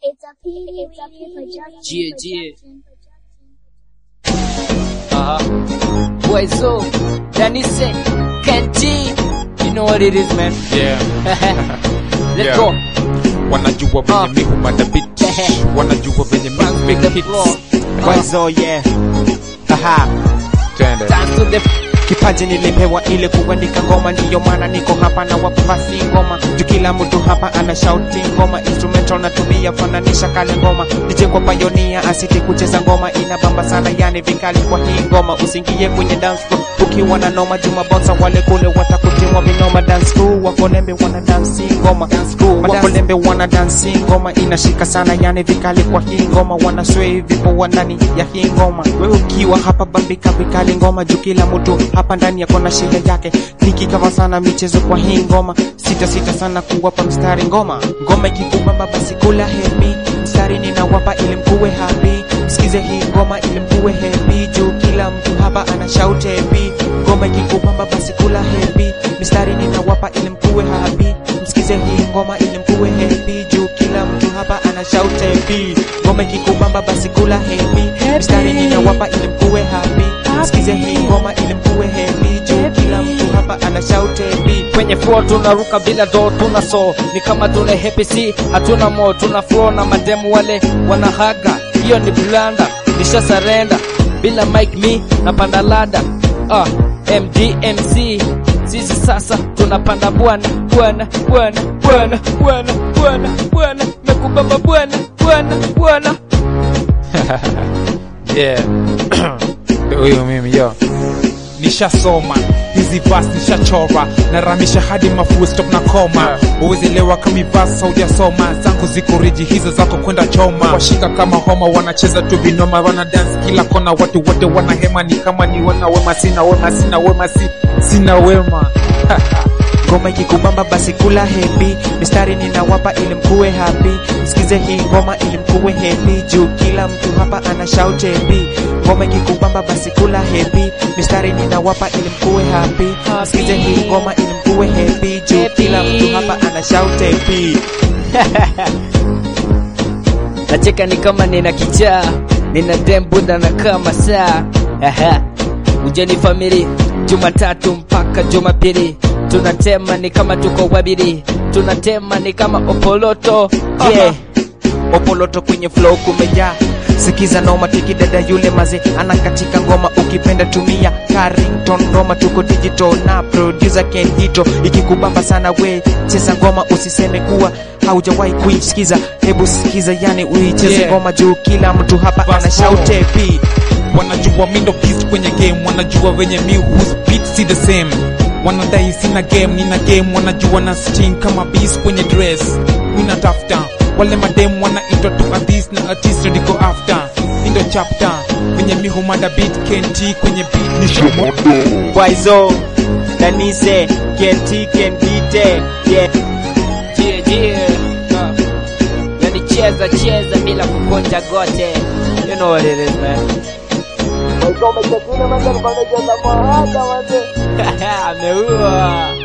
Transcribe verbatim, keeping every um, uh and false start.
It's a P, it's a P production. Yeah, yeah. Uh-huh. Boyzo, Danise, Kenji. You know what it is, man. Yeah. Let's Yeah. go. Wanajua venye Uh. mihu madabiti. Wanajua venye mihu big hits. Boyzo, yeah. Haha. Twende. Dance to the Kipaji nilipewa ile kuandika ngoma, ndiyo maana niko hapa na wapasi ngoma. Juu kila mtu hapa ana shouti ngoma, instrumental natumia fananisha kale ngoma. D J kwa pioneer asiti kucheza ngoma, inabamba sana yani vikali kwa hii ngoma. Usingie kwenye dance floor ukiwa na noma, juma bonsa wale kule watakutimwa vinoma. Dance school wakolembe wana dance ngoma, dance school wakolembe wana dance ngoma, inashika sana yani vikali kwa hii ngoma. Wana sway vipo ndani ya hii ngoma. Wewe ukiwa hapa bambika vikali ngoma, juu kila mtu hapa ndani yako na sheria yake. Niki kama sana michezo kwa hii ngoma, sita sita sana kuwapa mstari ngoma. Ngoma ikikubamba basi kula heavy, mstari ninawapa ili mkuwe happy. Msikize hii ngoma ili mkuwe happy, juu kila mtu hapa ana shout happy. Ngoma ikikubamba basi kula heavy, mstari ninawapa ili mkuwe happy. Msikize hii ngoma ili mkuwe happy, juu kila mtu hapa ana shout happy. Ngoma ikikubamba basi kula heavy, mstari ninawapa ili mkuwe happy. Msikize hii ngoma ili mkuwe happy, juu kila mtu hapa ana shout happy. kwenye floor tunaruka bila do, tuna so ni kama tuna happy, si hatuna mo, tuna flow na mademu wale wanahaga. Hiyo ni blanda, nisha surrender bila mic me na panda lada. Ah, M D M C sisi sasa tunapanda bwana bwana bwana bwana bwana bwana bwana mekubamba bwana bwana bwana. Yeah. Huyo mimi yo. Nishasoma hizi verse nishachora, naramisha hadi mafull stop na koma. Uwezi lewa kama verse hujasoma, zangu ziko riji hizo zako kwenda choma. Washika kama homa, wanacheza tu binoma, wana dance kila kona, watu wote wana hema, ni kama ni wana wema, sina wema, sina wema, si sina wema. Ngoma ikikubamba basi kula happy, mistari ninawapa ili mkuwe happy. Msikize hii ngoma ili mkuwe happy, juu kila mtu hapa ana shout happy. Ngoma ikikubamba basi kula happy, mistari ninawapa ili mkuwe happy. Msikize hii ngoma ili mkuwe happy, juu kila mtu hapa ana shout happy. Nacheka ni kama nina kichaa, nina dembuda na kama saa. Aha. Ujeni family, Jumatatu mpaka Jumapili. Tunatema ni kama tuko wabili, tunatema ni kama opoloto. Yeah. Opoloto kwenye flow kumejaa, sikiza noma tiki dada yule maze anakatika ngoma. Ukipenda tumia Carrington Roma, tuko digital na producer Kendito. Ikikubamba sana we cheza ngoma, usiseme kuwa haujawahi kuisikiza. Hebu sikiza yani uicheze Yeah. ngoma, juu kila mtu hapa ana shout happy. Wanajua mindo beast kwenye game, wanajua venye mi whose beat si the same. Wanadai sina game, nina game, wanajua na sting kama beast kwenye dress. Mina tafuta wale madem wanaitwa tu artist na artist ready go after. Indo chapter venye mi humada beat Kenji kwenye beat ni shomoto. Boyzo, Danise, Kenti, Kendite. Yeah. Yeah, yeah. Uh. Yani cheza cheza bila kukonja gote. You know what it is, man. Ameua.